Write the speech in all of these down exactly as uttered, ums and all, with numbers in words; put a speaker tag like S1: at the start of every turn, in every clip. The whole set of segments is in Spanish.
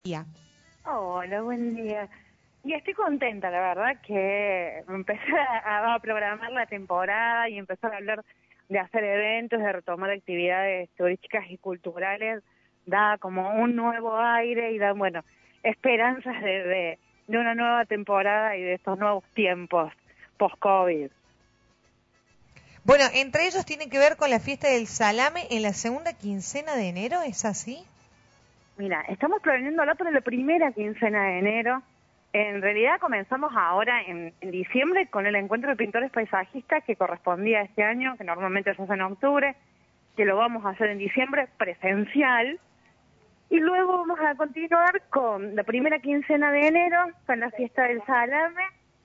S1: día.
S2: Hola, buen día. Y estoy contenta, la verdad, que empecé a, a programar la temporada y empezar a hablar de hacer eventos, de retomar actividades turísticas y culturales, da como un nuevo aire y da, bueno, esperanzas de, de, de una nueva temporada y de estos nuevos tiempos post-COVID.
S1: Bueno, entre ellos tiene que ver con la fiesta del salame en la segunda quincena de enero, ¿es así?
S2: Mira, estamos planeándolo para la primera quincena de enero. En realidad comenzamos ahora en, en diciembre con el encuentro de pintores paisajistas que correspondía a este año, que normalmente se hace en octubre, que lo vamos a hacer en diciembre presencial. Y luego vamos a continuar con la primera quincena de enero, con la fiesta del salame,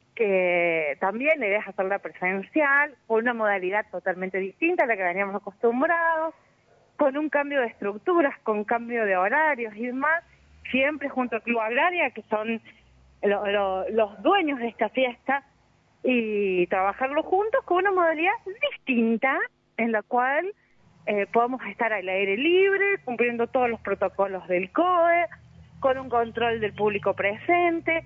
S2: que también la idea es hacerla presencial, con una modalidad totalmente distinta a la que veníamos acostumbrados, con un cambio de estructuras, con cambio de horarios y demás, siempre junto al Club Agraria, que son lo, lo, los dueños de esta fiesta, y trabajarlo juntos con una modalidad distinta, en la cual eh, podamos estar al aire libre, cumpliendo todos los protocolos del C O E, con un control del público presente.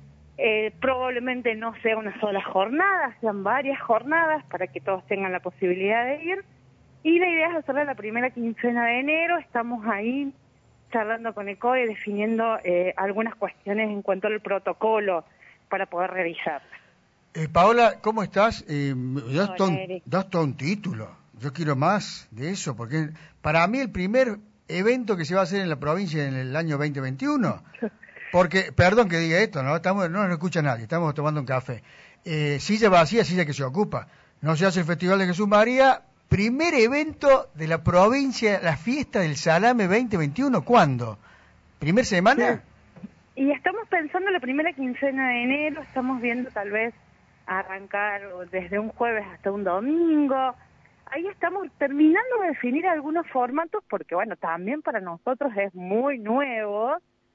S2: Eh, probablemente no sea una sola jornada, sean varias jornadas para que todos tengan la posibilidad de ir. Y la idea es hacerla la primera quincena de enero. Estamos ahí charlando con el C O E, definiendo eh, algunas cuestiones en cuanto al protocolo para poder realizarla.
S3: Eh, Paola, ¿cómo estás? Eh, das,
S2: Hola,
S3: todo,
S2: Eric.
S3: das todo un título. Yo quiero más de eso, porque para mí el primer evento que se va a hacer en la provincia en el año veinte veintiuno, porque, perdón que diga esto, no estamos, no nos escucha nadie, estamos tomando un café. Eh, silla vacía, silla que se ocupa. No se hace el Festival de Jesús María. Primer evento de la provincia, la fiesta del salame veinte veintiuno, ¿cuándo? ¿Primer semana?
S2: Sí. Y estamos pensando en la primera quincena de enero, estamos viendo tal vez arrancar desde un jueves hasta un domingo. Ahí estamos terminando de definir algunos formatos, porque bueno, también para nosotros es muy nuevo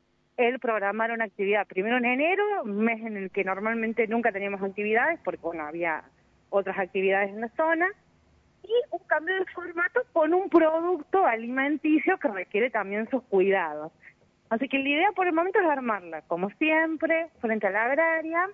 S2: el programar una actividad primero en enero, un mes en el que normalmente nunca teníamos actividades, porque bueno, había otras actividades en la zona, y un cambio de formato con un producto alimenticio que requiere también sus cuidados. Así que la idea por el momento es armarla, como siempre, frente a la agraria,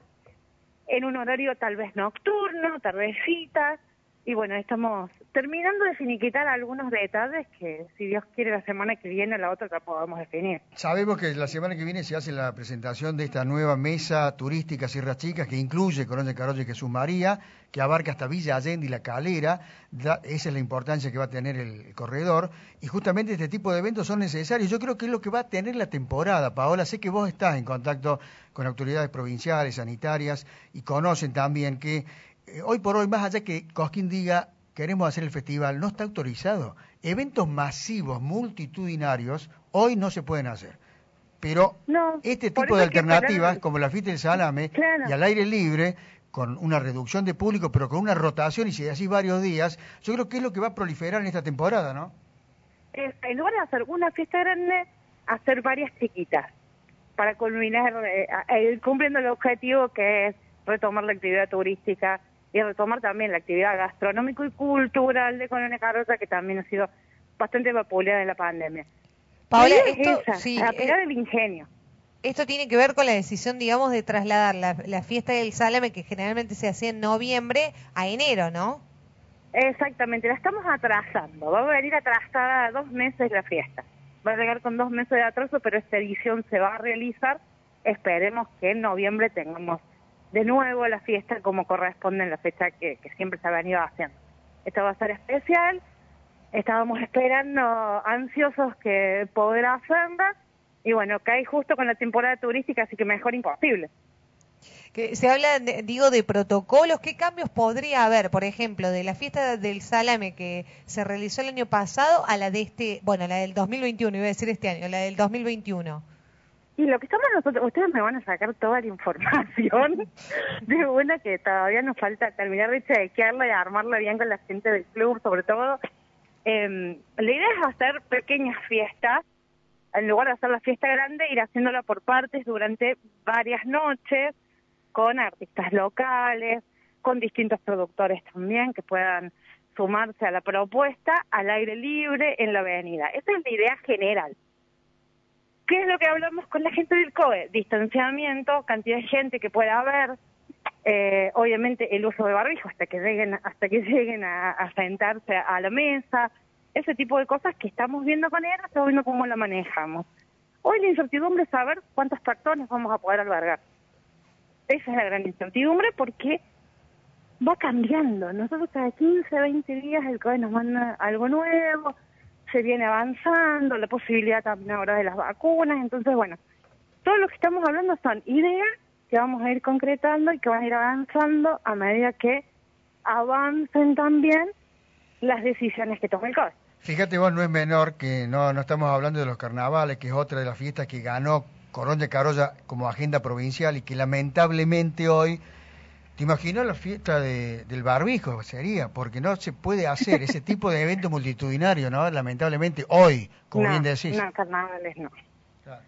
S2: en un horario tal vez nocturno, tardecita, y bueno, estamos terminando de finiquitar algunos detalles que, si Dios quiere, la semana que viene la otra la podamos definir.
S3: Sabemos que la semana que viene se hace la presentación de esta nueva mesa turística Sierras Chicas, que incluye Corón de Carolla y Jesús María, que abarca hasta Villa Allende y La Calera. Da, esa es la importancia que va a tener el corredor, y justamente este tipo de eventos son necesarios. Yo creo que es lo que va a tener la temporada. Paola, sé que vos estás en contacto con autoridades provinciales, sanitarias, y conocen también que eh, hoy por hoy, más allá que Cosquín diga queremos hacer el festival, no está autorizado. Eventos masivos, multitudinarios, hoy no se pueden hacer. Pero
S2: no,
S3: este tipo de alternativas, como la fiesta del salame,
S2: claro,
S3: y al aire libre, con una reducción de público, pero con una rotación, y si así varios días, yo creo que es lo que va a proliferar en esta temporada, ¿no?
S2: es, en lugar de hacer una fiesta grande, hacer varias chiquitas, para culminar, eh, eh, cumpliendo el objetivo que es retomar la actividad turística y retomar también la actividad gastronómica y cultural de Colonia Carolla, que también ha sido bastante vapuleada en la pandemia.
S1: Paola,
S2: La idea
S1: esto
S2: es esa,
S1: sí,
S2: aplicar
S1: eh,
S2: el ingenio.
S1: esto tiene que ver con la decisión, digamos, de trasladar la, la fiesta del salame, que generalmente se hacía en noviembre, a enero, ¿no?
S2: Exactamente, la estamos atrasando, va a venir atrasada dos meses la fiesta. Va a llegar con dos meses de atraso, pero esta edición se va a realizar. Esperemos que en noviembre tengamos de nuevo la fiesta como corresponde en la fecha que, que siempre se ha venido haciendo. Esta va a ser especial, estábamos esperando ansiosos que poder hacerla, y bueno, cae justo con la temporada turística, así que mejor imposible.
S1: Que se habla, de, digo, de protocolos. ¿Qué cambios podría haber, por ejemplo, de la fiesta del salame que se realizó el año pasado a la de este, bueno, la del dos mil veintiuno, iba a decir este año, la del dos mil veintiuno?
S2: Y lo que estamos nosotros, ustedes me van a sacar toda la información de una que todavía nos falta terminar de chequearla y armarla bien con la gente del club, sobre todo. Eh, la idea es hacer pequeñas fiestas, en lugar de hacer la fiesta grande, ir haciéndola por partes durante varias noches, con artistas locales, con distintos productores también que puedan sumarse a la propuesta al aire libre en la avenida. Esa es la idea general. ¿qué es lo que hablamos con la gente del C O E? Distanciamiento, cantidad de gente que pueda haber, eh, obviamente el uso de barbijo hasta que lleguen, hasta que lleguen a, a sentarse a la mesa, ese tipo de cosas que estamos viendo con ella, estamos viendo cómo la manejamos. Hoy la incertidumbre es saber cuántas personas vamos a poder albergar. Esa es la gran incertidumbre porque va cambiando. Nosotros cada quince, veinte días el C O E nos manda algo nuevo, se viene avanzando, la posibilidad también ahora de las vacunas. Entonces, bueno, todo lo que estamos hablando son ideas que vamos a ir concretando y que van a ir avanzando a medida que avancen también las decisiones que tome el C O E.
S3: Fíjate vos, no es menor que no, no estamos hablando de los carnavales, que es otra de las fiestas que ganó Corón de Carolla como agenda provincial y que lamentablemente hoy, ¿te imaginas la fiesta de, del barbijo? Sería, porque no se puede hacer ese tipo de evento multitudinario, ¿no? Lamentablemente hoy, como
S2: no,
S3: bien decís.
S2: No, carnavales no.
S3: Claro.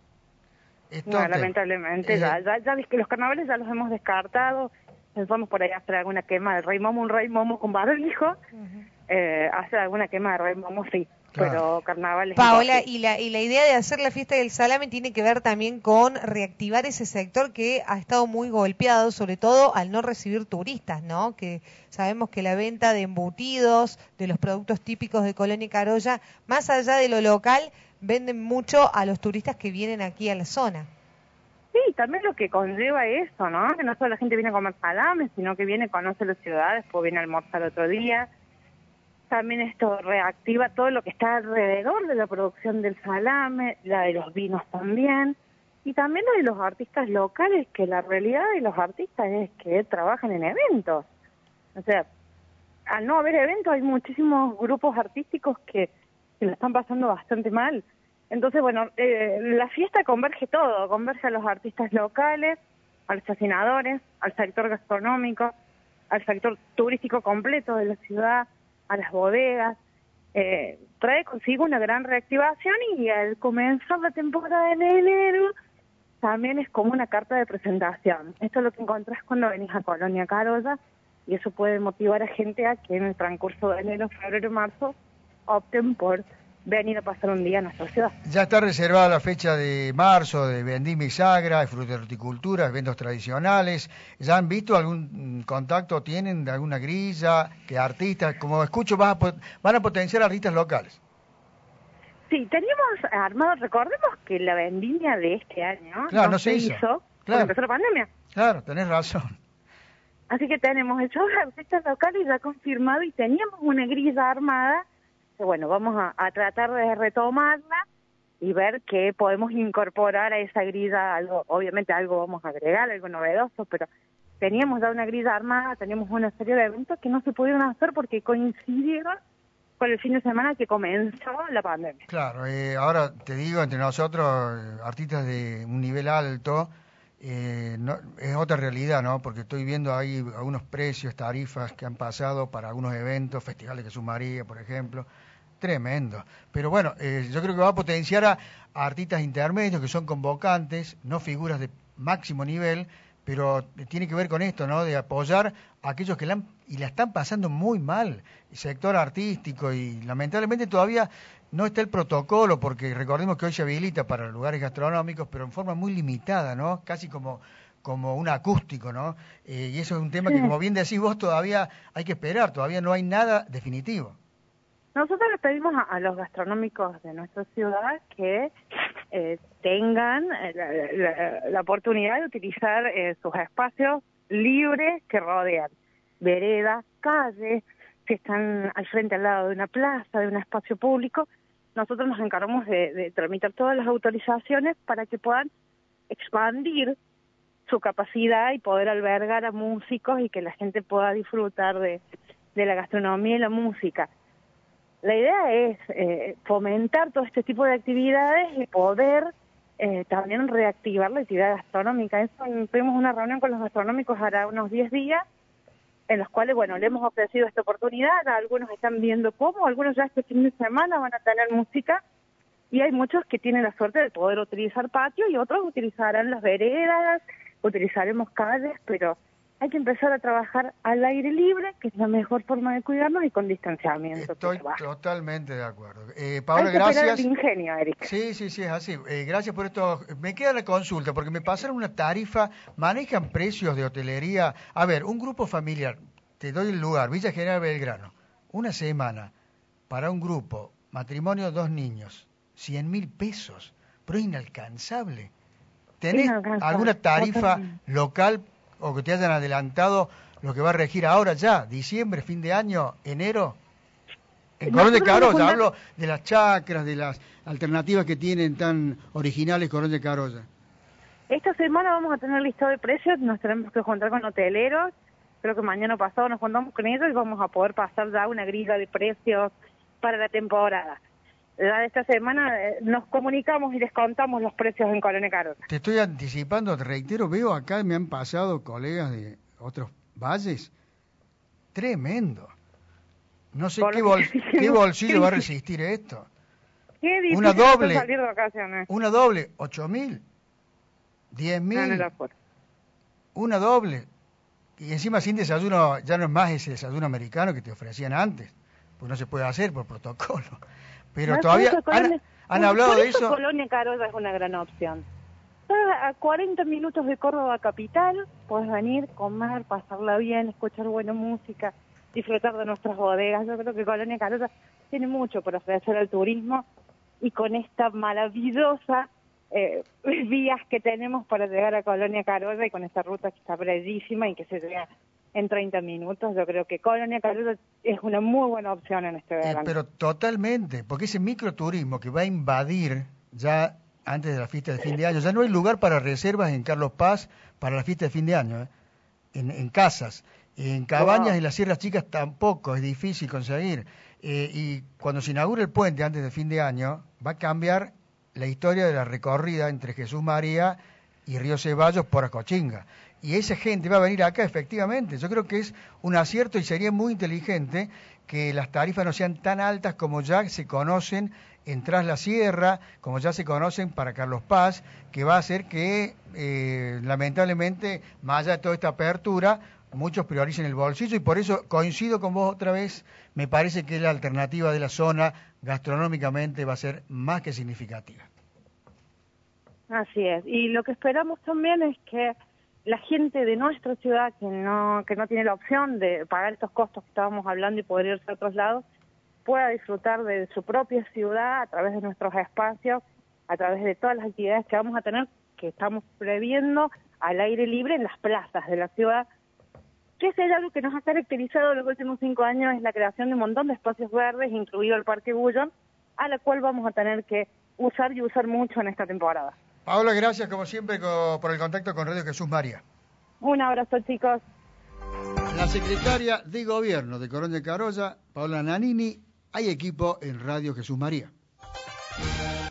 S2: No,
S3: Entonces,
S2: lamentablemente,
S3: eh,
S2: ya, ya, ya ves que los carnavales ya los hemos descartado. Pensamos por ahí hacer alguna quema del Rey Momo, un Rey Momo con barbijo. Uh-huh. eh, hacer alguna quema de Rey Momo, sí. Claro. Pero carnavales...
S1: Paola, y la, y la idea de hacer la fiesta del salame tiene que ver también con reactivar ese sector que ha estado muy golpeado, sobre todo al no recibir turistas, ¿no? Que sabemos que la venta de embutidos, de los productos típicos de Colonia y Carolla, más allá de lo local, venden mucho a los turistas que vienen aquí a la zona.
S2: Sí, también lo que conlleva eso, ¿no? Que no solo la gente viene a comer salame, sino que viene, conoce las ciudades, después viene a almorzar otro día. También esto reactiva todo lo que está alrededor de la producción del salame, la de los vinos también, y también la de los artistas locales, que la realidad de los artistas es que trabajan en eventos. O sea, al no haber eventos hay muchísimos grupos artísticos que, que lo están pasando bastante mal. Entonces, bueno, eh, la fiesta converge todo, converge a los artistas locales, a los cocinadores, al sector gastronómico, al sector turístico completo de la ciudad, a las bodegas, eh, trae consigo una gran reactivación y al comenzar la temporada en enero también es como una carta de presentación. Esto es lo que encontrás cuando venís a Colonia Carolla y eso puede motivar a gente a que en el transcurso de enero, febrero, marzo opten por venir a pasar un día a nuestra ciudad.
S3: Ya está reservada la fecha de marzo de vendimia y sagra, de fruta y horticultura, eventos tradicionales. ¿Ya han visto algún contacto, tienen de alguna grilla, que artistas, como escucho, van a, van a potenciar artistas locales?
S2: Sí, teníamos armado, recordemos que la vendimia de este año
S3: claro,
S2: no,
S3: no
S2: se, se hizo,
S3: hizo.
S2: Claro.
S3: Claro.
S2: Empezó la pandemia.
S3: Claro, tenés razón.
S2: Así que tenemos esos artistas locales ya confirmados y teníamos una grilla armada. Bueno, vamos a, a tratar de retomarla y ver qué podemos incorporar a esa grilla, algo, obviamente algo vamos a agregar, algo novedoso, pero teníamos ya una grilla armada, teníamos una serie de eventos que no se pudieron hacer porque coincidieron con el fin de semana que comenzó la pandemia.
S3: Claro, eh, ahora te digo, entre nosotros, artistas de un nivel alto, eh, no, es otra realidad, ¿no? Porque estoy viendo ahí algunos precios, tarifas que han pasado para algunos eventos, festivales de Jesús María, por ejemplo. Tremendo. Pero bueno, eh, yo creo que va a potenciar a, a artistas intermedios que son convocantes, no figuras de máximo nivel, pero tiene que ver con esto, ¿no? De apoyar a aquellos que la, han, y la están pasando muy mal, el sector artístico, y lamentablemente todavía no está el protocolo, porque recordemos que hoy se habilita para lugares gastronómicos, pero en forma muy limitada, ¿no? Casi como como un acústico, ¿no? Eh, y eso es un tema sí. que, como bien decís vos, todavía hay que esperar, todavía no hay nada definitivo.
S2: Nosotros le pedimos a, a los gastronómicos de nuestra ciudad que eh, tengan la, la, la oportunidad de utilizar eh, sus espacios libres que rodean veredas, calles, que están al frente, al lado de una plaza, de un espacio público. Nosotros nos encargamos de, de tramitar todas las autorizaciones para que puedan expandir su capacidad y poder albergar a músicos y que la gente pueda disfrutar de, de la gastronomía y la música. La idea es eh, fomentar todo este tipo de actividades y poder eh, también reactivar la actividad gastronómica. Eso, tuvimos una reunión con los gastronómicos ahora unos diez días, en los cuales, bueno, le hemos ofrecido esta oportunidad. Algunos están viendo cómo, algunos ya este fin de semana van a tener música, y hay muchos que tienen la suerte de poder utilizar patio y otros utilizarán las veredas, utilizaremos calles, pero hay que empezar a trabajar al aire libre, que es la mejor forma de cuidarnos, y con distanciamiento.
S3: Estoy totalmente de acuerdo. Eh, Paola,
S2: hay que
S3: gracias.
S2: El ingenio, Erika.
S3: Sí, sí, sí, es así. Eh, gracias por esto. Me queda la consulta, porque me pasaron una tarifa, manejan precios de hotelería. A ver, un grupo familiar, te doy el lugar, Villa General Belgrano, una semana para un grupo, matrimonio, dos niños, cien mil pesos, pero es inalcanzable. ¿Tenés
S2: inalcanzable.
S3: alguna tarifa local o que te hayan adelantado lo que va a regir ahora ya, diciembre, fin de año, enero? En Colón de Carolla, hablo de las chacras, de las alternativas que tienen tan originales Colón de Carolla.
S2: Esta semana vamos a tener listado de precios, nos tenemos que juntar con hoteleros, creo que mañana pasado nos juntamos con ellos y vamos a poder pasar ya una grilla de precios para la temporada. La de esta semana eh, nos comunicamos y les contamos los precios en Colón de Carolla.
S3: Te estoy anticipando, te reitero, veo acá, me han pasado colegas de otros valles, tremendo. No sé qué, bol qué bolsillo va a resistir esto.
S2: Qué difícil
S3: una doble,
S2: salir de vacaciones.
S3: Una doble, ocho mil, diez mil,
S2: no, no
S3: una doble. Y encima sin desayuno, ya no es más ese desayuno americano que te ofrecían antes, pues no se puede hacer por protocolo. Pero
S2: no,
S3: todavía
S2: eso,
S3: han,
S2: Colonia,
S3: han hablado
S2: por
S3: de
S2: eso.
S3: eso.
S2: Colonia Carolla es una gran opción. A cuarenta minutos de Córdoba capital, puedes venir, comer, pasarla bien, escuchar buena música, disfrutar de nuestras bodegas. Yo creo que Colonia Carolla tiene mucho por ofrecer al turismo, y con esta maravillosa eh, vías que tenemos para llegar a Colonia Carolla, y con esta ruta que está bellísima y que se llega en treinta minutos, yo creo que Colonia Carolla es una muy buena opción en este verano.
S3: Eh, pero totalmente, porque ese microturismo que va a invadir ya antes de la fiesta de fin de año, ya no hay lugar para reservas en Carlos Paz para la fiesta de fin de año, ¿eh? en, en casas, en cabañas wow. En las Sierras Chicas tampoco, es difícil conseguir. Eh, y cuando se inaugure el puente antes de fin de año, va a cambiar la historia de la recorrida entre Jesús María y Río Ceballos por Acochinga. Y esa gente va a venir acá, efectivamente. Yo creo que es un acierto y sería muy inteligente que las tarifas no sean tan altas como ya se conocen en Tras la Sierra, como ya se conocen para Carlos Paz, que va a hacer que, eh, lamentablemente, más allá de toda esta apertura, muchos prioricen el bolsillo, y por eso coincido con vos otra vez, me parece que la alternativa de la zona gastronómicamente va a ser más que significativa.
S2: Así es, y lo que esperamos también es que la gente de nuestra ciudad que no que no tiene la opción de pagar estos costos que estábamos hablando y poder irse a otros lados, pueda disfrutar de su propia ciudad a través de nuestros espacios, a través de todas las actividades que vamos a tener, que estamos previendo al aire libre en las plazas de la ciudad, que es algo que nos ha caracterizado los últimos cinco años, es la creación de un montón de espacios verdes, incluido el Parque Bullón, a la cual vamos a tener que usar y usar mucho en esta temporada.
S3: Paola, gracias como siempre por el contacto con Radio Jesús María.
S2: Un abrazo, chicos.
S3: La secretaria de Gobierno de Colón de Carolla, Paola Nanini, hay equipo en Radio Jesús María.